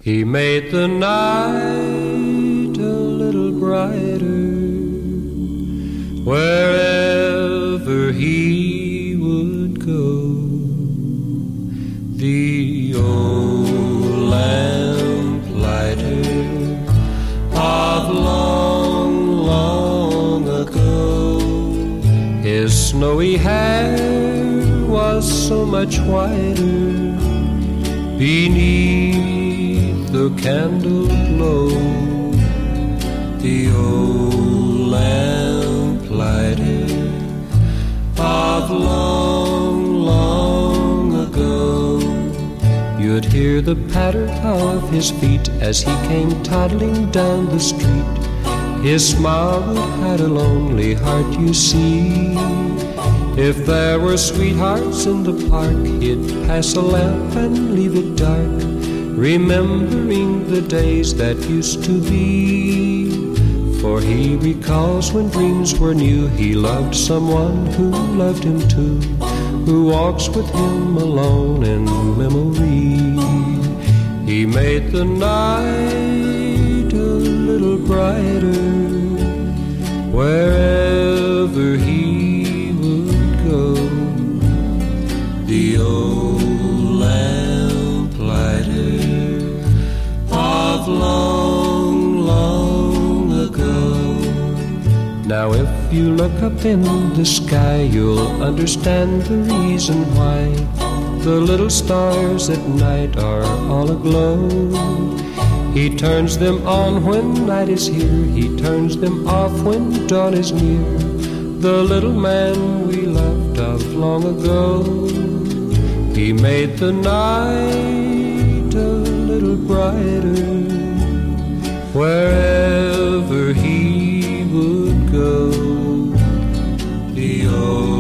He made the night a little brighter wherever he would go. The old lamplighter of long, long ago. His snowy hair was so much whiter beneath the candle glow. The old lamplighter of long, long ago. You'd hear the patter of his feet as he came toddling down the street. His smile would hide a lonely heart, you see. If there were sweethearts in the park, he'd pass a lamp and leave it dark, remembering the days that used to be. For he recalls when dreams were new, he loved someone who loved him too, who walks with him alone in memory. He made the night a little brighter wherever he would go. The old lamplighter of long, long ago. Now if you look up in the sky, you'll understand the reason why the little stars at night are all aglow. He turns them on when night is here, he turns them off when dawn is near. The little man we loved of long ago. He made the night a little brighter wherever he would go. The old